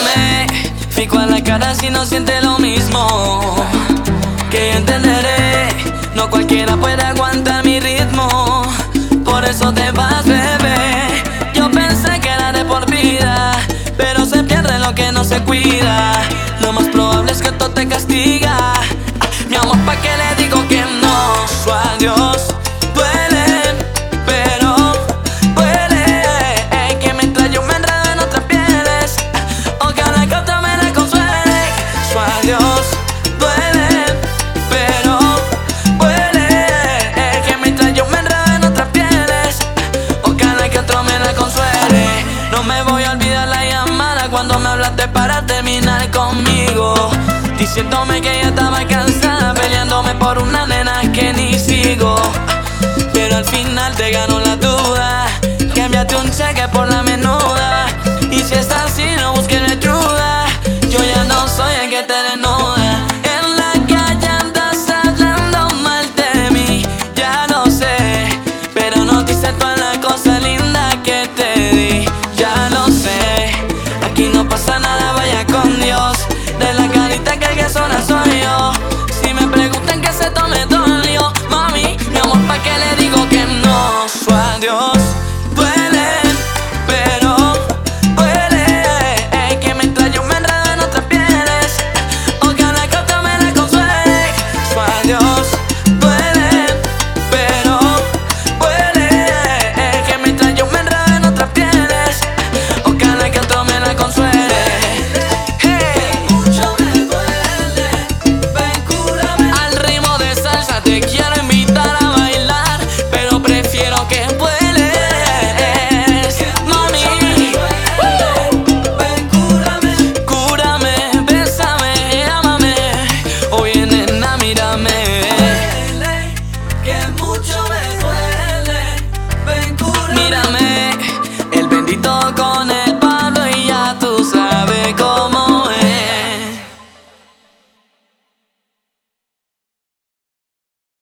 mírame, fijo a la cara si no siente lo mismo. Que yo entenderé, no cualquiera puede aguantar mi ritmo. Por eso te vas, bebé. Yo pensé que era de por vida, pero se pierde lo que no se cuida. Lo más probable es que esto te castiga. Mi amor, ¿pa' qué le digo que no? Su adiós duele, pero duele. Que mientras yo me enredo en otras pieles, ojalá que otro me la consuele. Su adiós duele, pero duele. Que mientras yo me enredo en otras pieles, ojalá que otro me la consuele. No me voy a olvidar la llamada cuando me hablaste para terminar conmigo, diciéndome que ya estaba cansada, peleándome por una nena que ni sigo. Pero al final te ganó la duda, cambiaste un cheque por la menor.